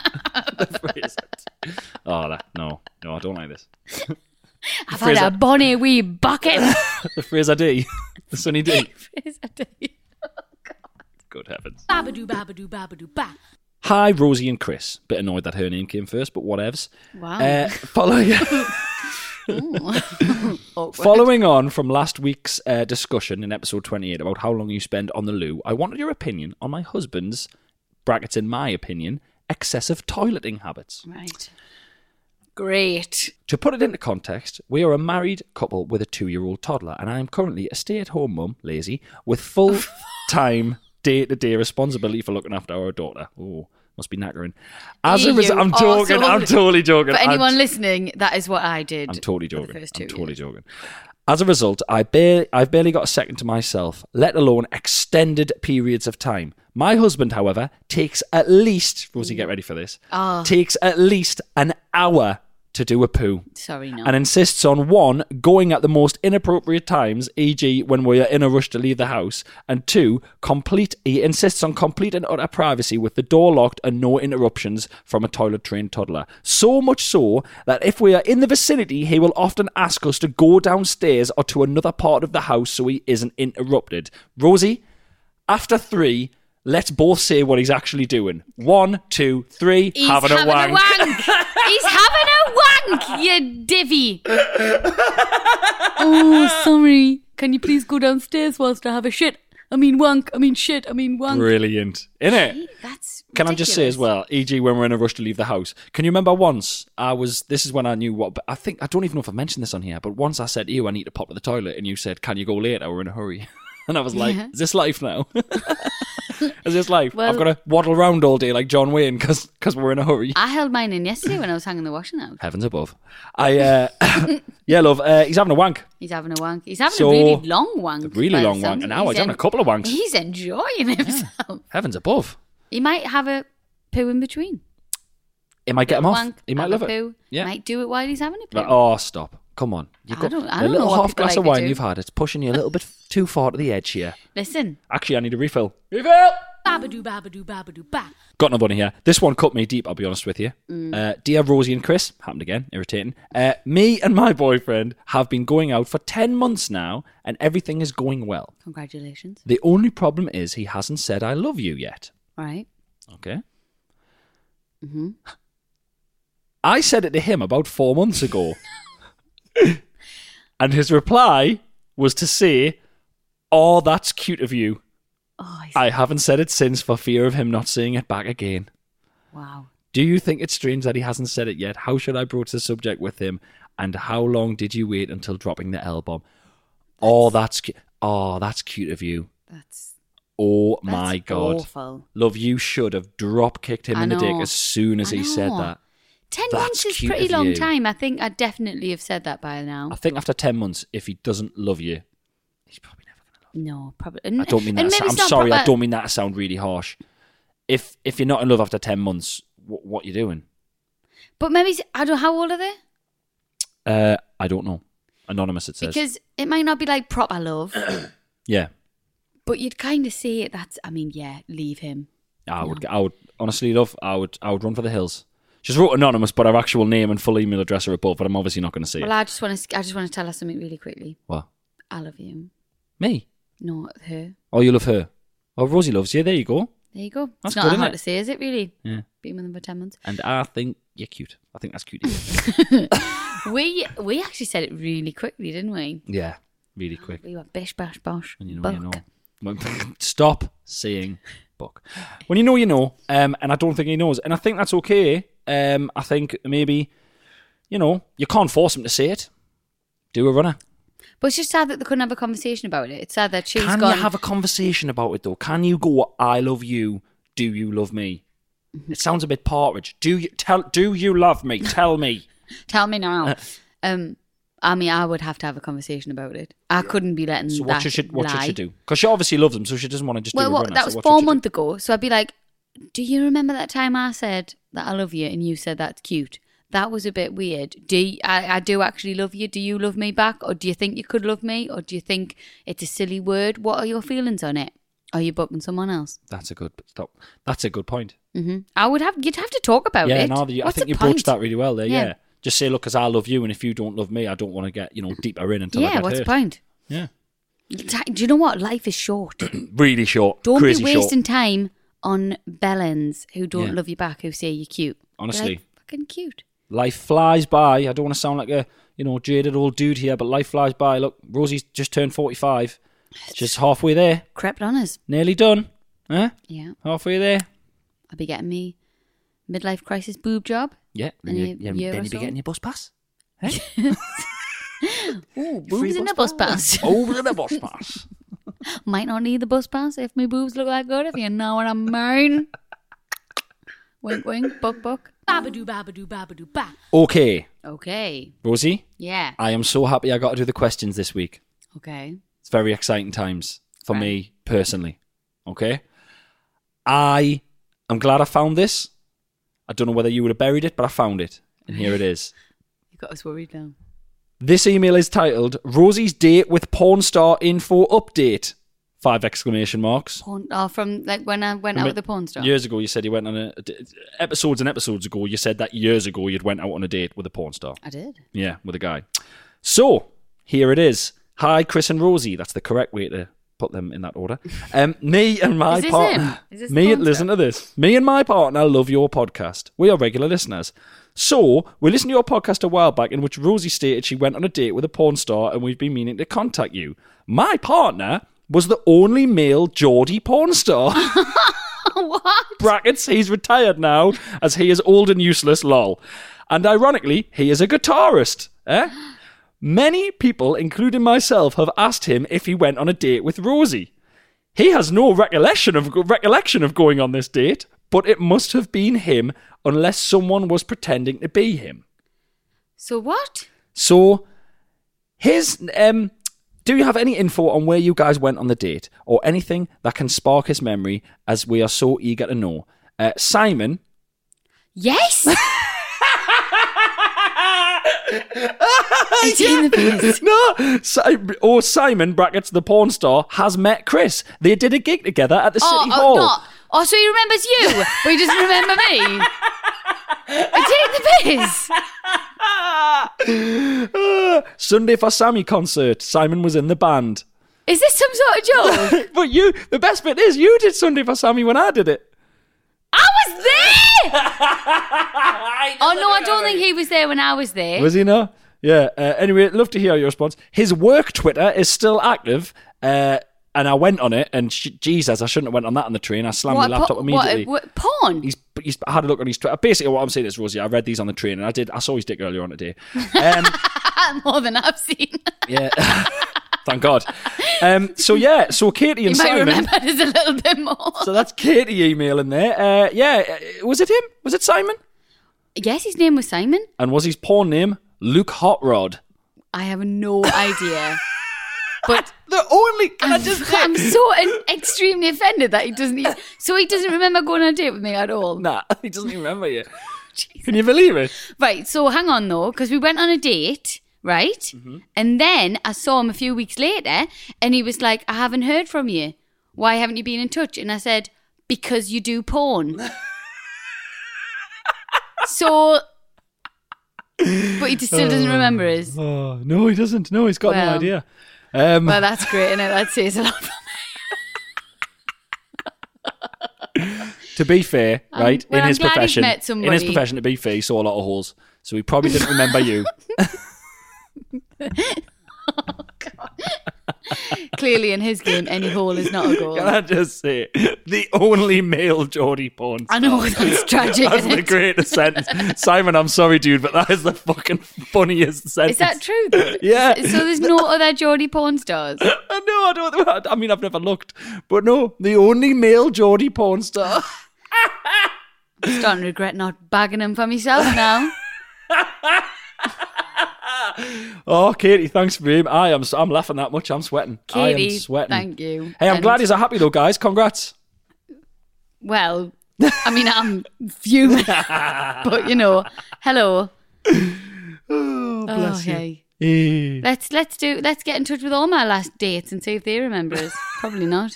No, I don't like this. I've had a bonny wee bucket. The Fraser D. The Sunny D. Fraser dick. Good heavens. Babadoo, babadoo, babadoo, ba. Hi, Rosie and Chris. Bit annoyed that her name came first, but whatevs. Wow. Following on from last week's discussion in episode 28 about how long you spend on the loo, I wanted your opinion on my husband's, brackets in my opinion, excessive toileting habits. Right. Great. To put it into context, we are a married couple with a 2-year-old toddler, and I am currently a stay-at-home mum, lazy, with full-time day-to-day responsibility for looking after our daughter. Oh, must be knackering. As a result, I'm totally joking. For anyone listening, that is what I did. I'm totally for the joking. first 2 I'm totally years. joking. As a result, I've barely got a second to myself, let alone extended periods of time. My husband, however, takes at least, Rosie, get ready for this, takes at least an hour to do a poo. Sorry, no. And insists on 1, going at the most inappropriate times, e.g. when we are in a rush to leave the house, and 2, he insists on complete and utter privacy with the door locked and no interruptions from a toilet-trained toddler. So much so that if we are in the vicinity, he will often ask us to go downstairs or to another part of the house so he isn't interrupted. Rosie, after 3, let's both say what he's actually doing. 1, 2, 3, He's having a wank. He's having a wank, you divvy. Oh, sorry. Can you please go downstairs whilst I have a shit? I mean wank. I mean shit. I mean wank. Brilliant. Innit? That's Can I just say as ridiculous. well, e.g. when we're in a rush to leave the house, can you remember once this is when I knew what, but I don't even know if I've mentioned this on here, but once I said to you, I need to pop to the toilet, and you said, can you go later? We're in a hurry. And I was like, is this life now? Is this life? Well- I've got to waddle around all day like John Wayne because we're in a hurry. I held mine in yesterday when I was hanging the washing out. Heavens above. Yeah, love, he's having a wank. He's having a wank. He's having So- a really long wank. A really by the long sounds wank. of An it. hour. He's having a couple of wanks. He's enjoying himself. Heavens above. He might have a poo in between. It might get him off. Wank, He might have love a it. poo. Yeah. Might do it while he's having a poo. Like, oh, stop. Come on. You've I got don't a know little what half people glass like of to wine do. you've had. It's pushing you a little bit too far to the edge here. Listen. Actually, I need a refill. Refill! Babadoo, babadoo, babadoo, ba. Got another one here. This one cut me deep, I'll be honest with you. Dear Rosie and Chris, happened again, irritating. Me and my boyfriend have been going out for 10 months now, and everything is going well. Congratulations. The only problem is he hasn't said I love you yet. All right. Okay? Mm-hmm. I said it to him about 4 months ago. And his reply was to say, oh, that's cute of you. Oh, I haven't said it since for fear of him not saying it back again. wow. Do you think it's strange that he hasn't said it yet? How should I broach the subject with him? And how long did you wait until dropping the L-bomb? Oh, that's cute. Oh, that's cute of you. That's My God. awful. Love, you should have drop kicked him I in the dick know. as soon as I he said know. that. 10 That's months is cute pretty of long you. time. I think I'd definitely have said that by now. I think after 10 months, if he doesn't love you, he's probably never going to love you. No, probably. I don't mean that. I'm sorry, I don't mean that to sound really harsh. If you're not in love after 10 months, what you doing? But maybe, I don't know, how old are they? I don't know. Anonymous, it says. Because it might not be like proper love, Yeah. but you'd kind of see it. Leave him. I would honestly, love, I would run for the hills. She's wrote anonymous, but her actual name and full email address are above, but I'm obviously not going to say Well, it. I just want to tell her something really quickly. What? I love you. Me? No, her. Oh, you love her? Oh, Rosie loves you. There you go. There you go. That's it's not good, that isn't hard it? to say, is it really? Yeah. Being with them for 10 months. And I think you're cute. I think that's cute. We actually said it really quickly, didn't we? Yeah, really quick. We were bish, bash, bosh. And you know, buck. you know. Well, stop saying buck. When you know, you know. And I don't think he knows. And I think that's okay. I think maybe, you can't force him to say it. Do a runner. But it's just sad that they couldn't have a conversation about it. It's sad that she's Can gone. you have a conversation about it though? Can you go, I love you, do you love me? It sounds a bit Partridge. Do you love me? Tell me. Tell me now. I would have to have a conversation about it. I couldn't be letting So that what should lie. she do? Because she obviously loves him, so she doesn't want to just do a runner. That so was what 4 should she do? months ago. So I'd be like, do you remember that time I said that I love you and you said that's cute? That was a bit weird. I do actually love you. Do you love me back? Or do you think you could love me? Or do you think it's a silly word? What are your feelings on it? Are you booking someone else? That's a good point. Mm-hmm. You'd have to talk about it. I think you broached that really well there. Yeah. Just say, look, because I love you, and if you don't love me, I don't want to get deeper in until I get what's hurt. the point? Yeah. Do you know what? Life is short. Really short. Don't Crazy be wasting short. time on bellends who don't Yeah. love you back, who say you're cute. Honestly. Be like, fucking cute. Life flies by. I don't want to sound like a jaded old dude here, but life flies by. Look, Rosie's just turned 45. Just halfway there. Crept on us. Nearly done. Huh? Yeah. Halfway there. I'll be getting me midlife crisis boob job. Yeah. In a Then year or you'll be so. getting your bus pass. Huh? Ooh, boobs in the bus pass. Over the bus pass. Might not need the bus pass if my boobs look that good, if you know what I mean. Wink, wink, buck, buck. Babadoo, babadoo, babadoo, ba. Okay. Okay. Rosie, Yeah. I am so happy I got to do the questions this week. Okay. It's very exciting times for Right. me personally. Okay? I am glad I found this. I don't know whether you would have buried it, but I found it. And here it is. You got us worried now. This email is titled Rosie's Date with Porn Star Info Update. 5 exclamation marks. From like when I went out with the porn star. Years ago, you said you went on episodes and episodes ago, you said that years ago you'd went out on a date with a porn star. I did. Yeah, with a guy. So, here it is. Hi, Chris and Rosie. That's the correct way to put them in that order. Me and my Is this partner. him? Is this the porn Listen star? to this. Me and my partner love your podcast. We are regular listeners. So, we listened to your podcast a while back in which Rosie stated she went on a date with a porn star and we've been meaning to contact you. My partner was the only male Geordie porn star. What? Brackets, he's retired now as he is old and useless, lol. And ironically, he is a guitarist. Many people, including myself, have asked him if he went on a date with Rosie. He has no recollection of going on this date, but it must have been him unless someone was pretending to be him. So what? So, his... do you have any info on where you guys went on the date or anything that can spark his memory as we are so eager to know? Simon. Yes. He's in the piss. No. Simon, brackets, the porn star, has met Chris. They did a gig together at the City Hall. No. Oh, so he remembers you, but he doesn't remember me. I take the piss. Sunday for Sammy concert. Simon was in the band. Is this some sort of joke? But the best bit is you did Sunday for Sammy when I did it. I was there! Oh, no, I don't think he was there when I was there. Was he not? Yeah. Anyway, love to hear your response. His work Twitter is still active. And I went on it, and Jesus, I shouldn't have went on that on the train. I slammed my laptop immediately. What, porn? I had a look on his Twitter. Basically, what I'm saying is, Rosie, I read these on the train, and I saw his dick earlier on today. More than I've seen. Yeah. Thank God. So Katie and You might Simon. remember there's a little bit more. So that's Katie emailing there. Was it him? Was it Simon? Yes, his name was Simon. And was his porn name Luke Hot Rod? I have no idea. But I'm so extremely offended that he doesn't remember going on a date with me at all. Nah, he doesn't even remember you. Can you believe it? Right, so hang on though, because we went on a date, right? Mm-hmm. And then I saw him a few weeks later and he was like, I haven't heard from you. Why haven't you been in touch? And I said, because you do porn. So, but he still doesn't remember us. Oh, no, he doesn't. No, he's got no idea. Well, that's great, innit? That says a lot for me. To be fair, right, well, in his profession, to be fair, he saw a lot of holes, so he probably didn't remember you. Oh, God. Clearly, in his game, any hole is not a goal. Can I just say, the only male Geordie porn star. I know, that's tragic. That's the greatest sentence. Simon, I'm sorry, dude, but that is the fucking funniest sentence. Is that true, though? Yeah. So there's no other Geordie porn stars? No, I don't. I mean, I've never looked. But no, the only male Geordie porn star. I'm starting to regret not bagging him for myself now. Oh, Katie, thanks for him. I'm laughing that much. I'm sweating. Katie, I am sweating. Thank you. Hey, I'm glad you're happy though, guys. Congrats. Well, I mean, I'm fuming, but hello. Oh, bless you. Hey. Let's get in touch with all my last dates and see if they remember us. Probably not.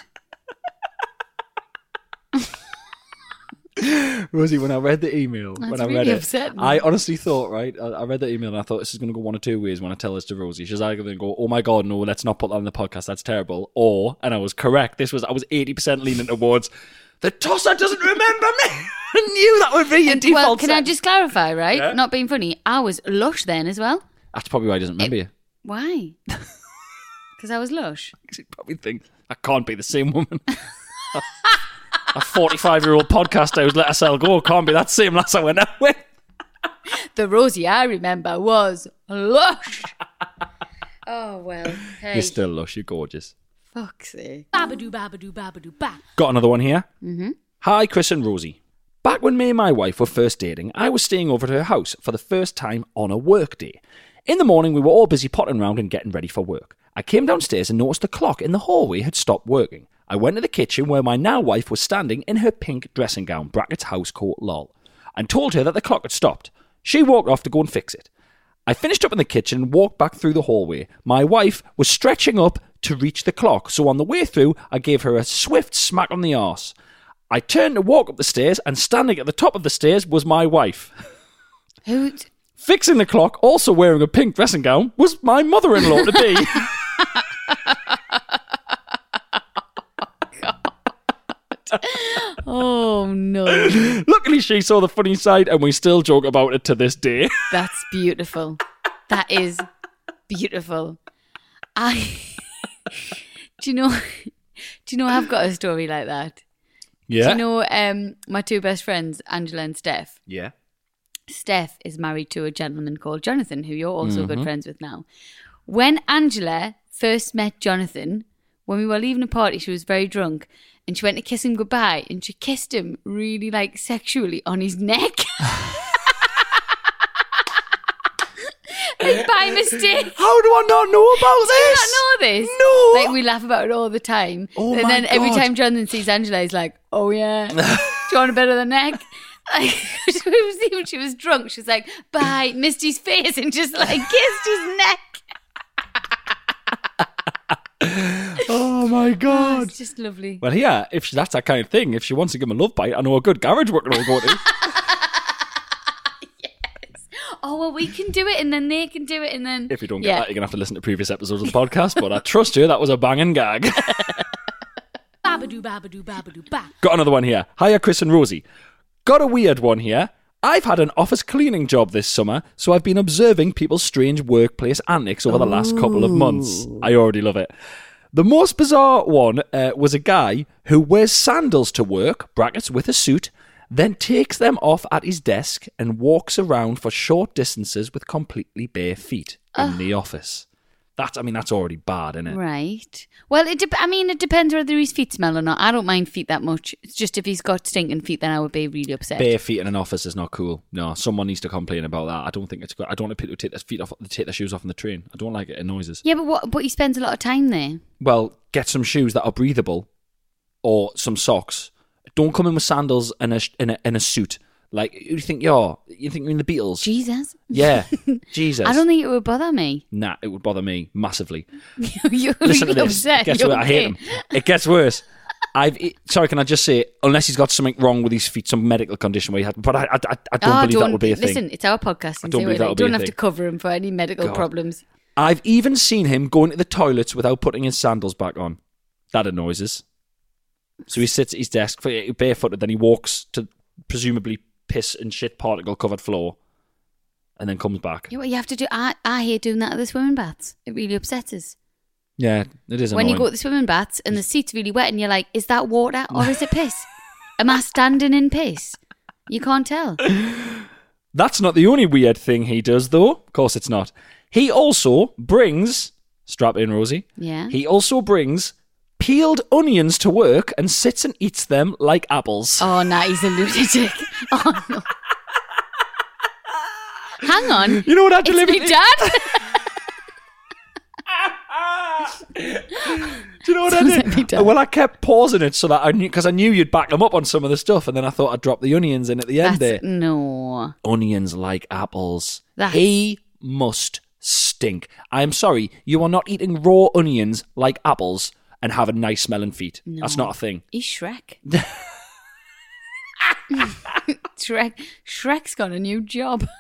Rosie, when I read the email, upsetting. I honestly thought, right, I read the email and I thought this is going to go one or two ways when I tell this to Rosie. She's either going to go, oh my God, no, let's not put that on the podcast, that's terrible. Or, and I was correct, I was 80% leaning towards, the tosser doesn't remember me. I knew that would be your default. Well, can I just clarify, right? Yeah? Not being funny, I was lush then as well. That's probably why he doesn't remember you. Why? Because I was lush. He probably thinks, I can't be the same woman. A 45-year-old podcaster who's let herself go can't be that same lass I went out with. The Rosie I remember was lush. Oh, well. Hey. You're still lush. You're gorgeous. Fuck's sake. Babadoo, babadoo, babadoo, ba. Got another one here? Mm-hmm. Hi, Chris and Rosie. Back when me and my wife were first dating, I was staying over at her house for the first time on a work day. In the morning, we were all busy potting around and getting ready for work. I came downstairs and noticed the clock in the hallway had stopped working. I went to the kitchen where my now wife was standing in her pink dressing gown, brackets housecoat lol, and told her that the clock had stopped. She walked off to go and fix it. I finished up in the kitchen and walked back through the hallway. My wife was stretching up to reach the clock, so on the way through, I gave her a swift smack on the arse. I turned to walk up the stairs, and standing at the top of the stairs was my wife. Who? Fixing the clock, also wearing a pink dressing gown, was my mother-in-law to be. Oh no. Luckily she saw the funny side and we still joke about it to this day. That's beautiful. That is beautiful. Do you know I've got a story like that? Yeah. Do you know my two best friends, Angela and Steph? Yeah. Steph is married to a gentleman called Jonathan, who you're also good friends with now. When Angela first met Jonathan, when we were leaving a party, she was very drunk. And she went to kiss him goodbye, and she kissed him really, sexually on his neck. By mistake. How do I not know about this? Do you not know this? No. We laugh about it all the time. Oh, and then every time Jonathan sees Angela, he's like, oh, yeah. Do you want a bit of the neck? She was drunk. She was like, bye, missed his face, and just, kissed his neck. Oh my God. Oh, it's just lovely. Well, yeah, if that's that kind of thing, if she wants to give him a love bite, I know a good garage worker will go to. Yes. Oh, well, we can do it and then they can do it and then... If you don't get that, you're going to have to listen to previous episodes of the podcast, but I trust you, that was a banging gag. Babadoo, babadoo, babadoo, ba. Got another one here. Hiya, Chris and Rosie. Got a weird one here. I've had an office cleaning job this summer, so I've been observing people's strange workplace antics over the last couple of months. I already love it. The most bizarre one was a guy who wears sandals to work, brackets with a suit, then takes them off at his desk and walks around for short distances with completely bare feet in the office. That's already bad, isn't it? Right. Well, it depends whether his feet smell or not. I don't mind feet that much. It's just if he's got stinking feet, then I would be really upset. Bare feet in an office is not cool. No, someone needs to complain about that. I don't think it's good. I don't want people to take their shoes off on the train. I don't like it. It noises. Yeah, but he spends a lot of time there. Well, get some shoes that are breathable, or some socks. Don't come in with sandals and a suit. Like, who do you think you're? You think you're in the Beatles? Jesus. Yeah, Jesus. I don't think it would bother me. Nah, it would bother me massively. You're Listen really to this. upset. Guess what? I hate him. It gets worse. Sorry, can I just say, unless he's got something wrong with his feet, some medical condition where he had, but I don't believe that would be a thing. Listen, it's our podcast. I don't believe that would be a don't have thing. to cover him for any medical problems. I've even seen him go into the toilets without putting his sandals back on. That annoys us. So he sits at his desk barefooted, then he walks to presumably piss and shit particle covered floor, and then comes back. Yeah, what you have to do. I hate doing that at the swimming baths. It really upsets us. Yeah, it is When annoying. you go to the swimming baths and the seat's really wet and you're like, is that water or is it piss? Am I standing in piss? You can't tell. That's not the only weird thing he does, though. Of course it's not. He also brings, strap in, Rosie. Yeah. He also brings peeled onions to work and sits and eats them like apples. Oh, no, he's a lunatic. Oh, no. Hang on. You know what I It's deliberately... me, Dad. Do you know what I Sounds like me, did? Dad. Well, I kept pausing it so that I knew, because I knew you'd back them up on some of the stuff, and then I thought I'd drop the onions in at the end there. No. Onions like apples. That's- He must stink. I'm sorry, you are not eating raw onions like apples and having nice smelling feet. No. That's not a thing. He's Shrek. Shrek's got a new job.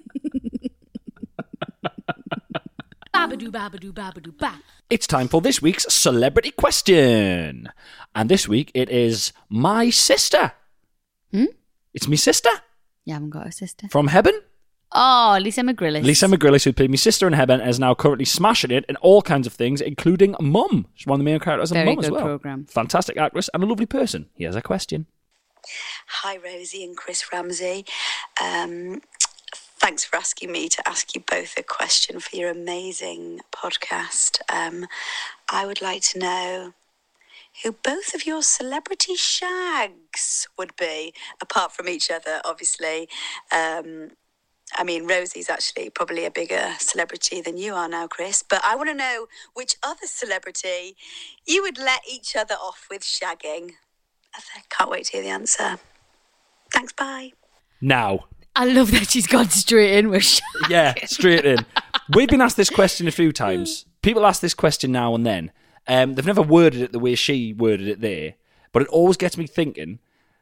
Babadoo, babadoo, babadoo, ba. It's time for this week's celebrity question. And this week it is my sister. It's me sister You haven't got a sister. from Heaven. Oh, Lisa McGrillis. Lisa McGrillis, who played me sister in Heaven, is now currently smashing it in all kinds of things, including Mum. She's one of the main characters in Very Mum as good well. programme. Fantastic actress and a lovely person. Here's a question. Hi, Rosie and Chris Ramsey. Thanks for asking me to ask you both a question for your amazing podcast. I would like to know who both of your celebrity shags would be, apart from each other, obviously. I mean, Rosie's actually probably a bigger celebrity than you are now, Chris. But I want to know which other celebrity you would let each other off with shagging. I can't wait to hear the answer. Thanks, bye. Now. I love that she's gone straight in with Shaq. Yeah, straight in. We've been asked this question a few times. People ask this question now and then. They've never worded it the way she worded it there. But it always gets me thinking,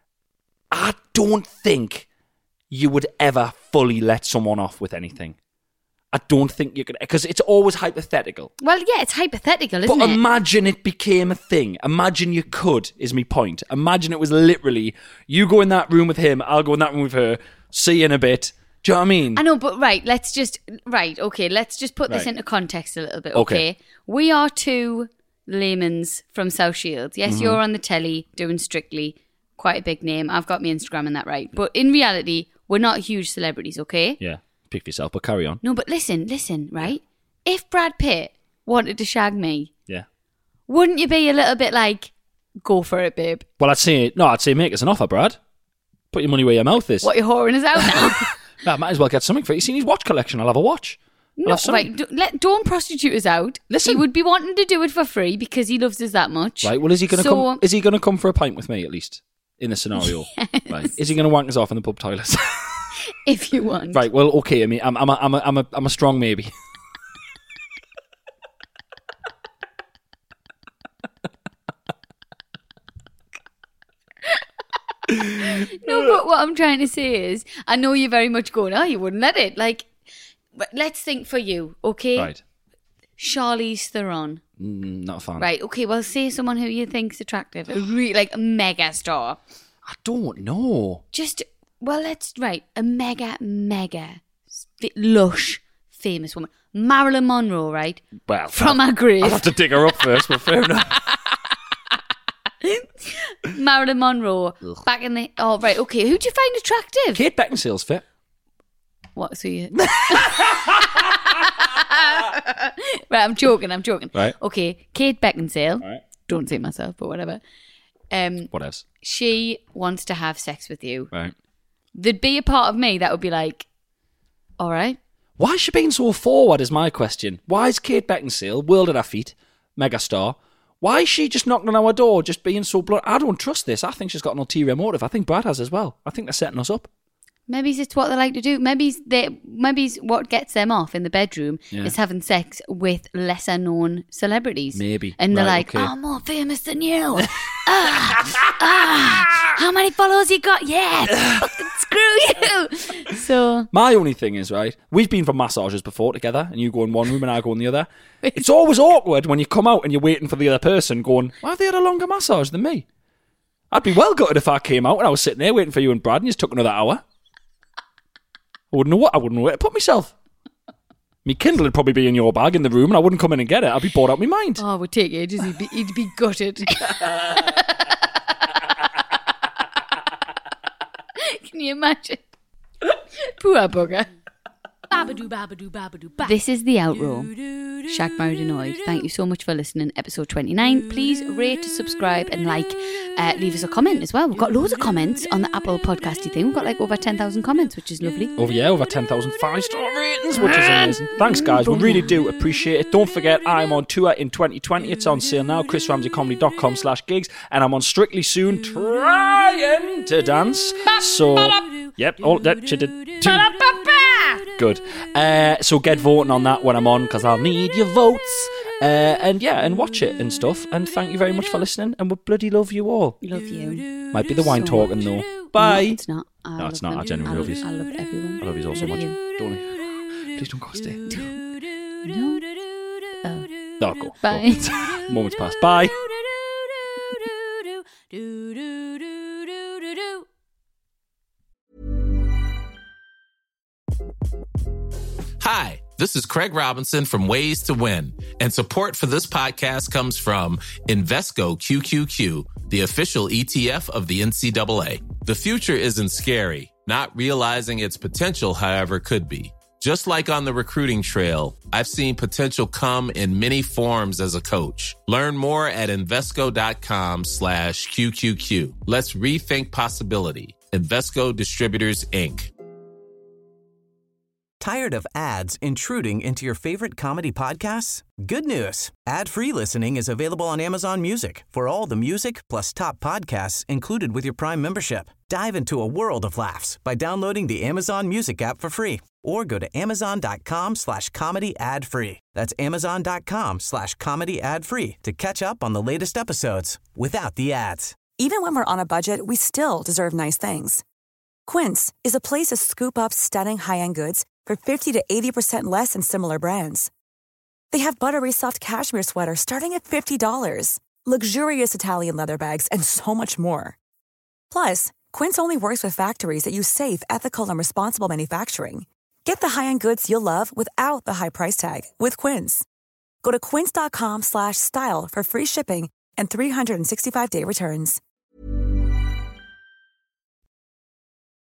I don't think you would ever fully let someone off with anything. I don't think you could, because it's always hypothetical. Well, yeah, it's hypothetical, isn't But it? imagine it became a thing. Imagine you could, is my point. Imagine it was literally, you go in that room with him, I'll go in that room with her, see you in a bit. Do you know what I mean? I know, but let's just put this Right. into context a little bit, Okay. okay? We are two laymen's from South Shields. Yes, Mm-hmm. you're on the telly doing Strictly, quite a big name. I've got my Instagram and that right. But in reality, we're not huge celebrities, okay? Yeah, pick for yourself, but carry on. No, but listen, right? If Brad Pitt wanted to shag me, Yeah. wouldn't you be a little bit like, go for it, babe? Well, I'd say make us an offer, Brad. Put your money where your mouth is. What, you're whoring us out now? I might as well get something for it. You seen his watch collection? I'll have a watch. I'll No, have something. right, don't prostitute us out. Listen. He would be wanting to do it for free because he loves us that much. Right, well, is he going to So- come? Is he going to come for a pint with me, at least, in the scenario? Right. Is he going to wank us off in the pub toilets? If you want. Right, well, okay, I mean, I'm a strong maybe. No, but what I'm trying to say is, I know you're very much going, oh, you wouldn't let it. Like, but let's think for you, okay? Right. Charlize Theron. Not a fan. Right, okay, well, say someone who you think's attractive. Like a mega star. I don't know. Just, well, a mega, lush, famous woman. Marilyn Monroe, right? Well, From her grave. I'll have to dig her up first, but fair enough. Marilyn Monroe. Back in the... Oh, right, okay. Who do you find attractive? Kate Beckinsale's fit. What, so you... Right, I'm joking. Right. Okay, Kate Beckinsale. Right. Don't say myself, but whatever. What else? She wants to have sex with you. Right. There'd be a part of me that would be like, all right. Why is she being so forward is my question. Why is Kate Beckinsale, world at her feet, megastar, why is she just knocking on our door, just being so blunt? I don't trust this. I think she's got an ulterior motive. I think Brad has as well. I think they're setting us up. Maybe it's what they like to do. Maybe what gets them off in the bedroom is having sex with lesser known celebrities. Maybe. And they're Right, like, okay. I'm more famous than you. How many followers you got? Yeah, fucking screw you. So My only thing is, right, we've been for massages before together, and you go in one room and I go in the other. It's always awkward when you come out and you're waiting for the other person going, why have they had a longer massage than me? I'd be well gutted if I came out and I was sitting there waiting for you and Brad and you just took another hour. I wouldn't know where to put myself. Me Kindle would probably be in your bag in the room and I wouldn't come in and get it. I'd be bored out of my mind. it would take ages. He'd be gutted. Can you imagine? Poor bugger. This is the outro. Shag, Married, Annoyed. Thank you so much for listening. Episode 29. Please rate, subscribe, and leave us a comment as well. We've got loads of comments on the Apple Podcasty thing. We've got like over 10,000 comments, which is lovely. Over 10,000 5-star ratings, which is amazing. Thanks, guys. We really do appreciate it. Don't forget, I'm on tour in 2020. It's on sale now. ChrisRamseyComedy.com/gigs. And I'm on Strictly Soon trying to dance. So, yep. All that she did. Good. So get voting on that when I'm on, because I'll need your votes. And watch it and stuff. And thank you very much for listening. And we bloody love you all. Love you. Might be the wine talking though. Bye. No, it's not. No, it's not. I genuinely love you. I love everyone. I love you all so Love much. you. Don't please don't go stay. No. Oh. No, go. Bye. Go. Moments past. Bye. Hi, this is Craig Robinson from Ways to Win, and support for this podcast comes from Invesco QQQ, the official ETF of the NCAA. The future isn't scary. Not realizing its potential, however, could be. Just like on the recruiting trail, I've seen potential come in many forms as a coach. Learn more at Invesco.com/QQQ. Let's rethink possibility. Invesco Distributors, Inc. Tired of ads intruding into your favorite comedy podcasts? Good news. Ad-free listening is available on Amazon Music for all the music plus top podcasts included with your Prime membership. Dive into a world of laughs by downloading the Amazon Music app for free or go to amazon.com/comedy ad-free. That's amazon.com/comedy ad-free to catch up on the latest episodes without the ads. Even when we're on a budget, we still deserve nice things. Quince is a place to scoop up stunning high-end goods for 50 to 80% less than similar brands. They have buttery soft cashmere sweaters starting at $50, luxurious Italian leather bags, and so much more. Plus, Quince only works with factories that use safe, ethical, and responsible manufacturing. Get the high-end goods you'll love without the high price tag with Quince. Go to quince.com/style for free shipping and 365-day returns.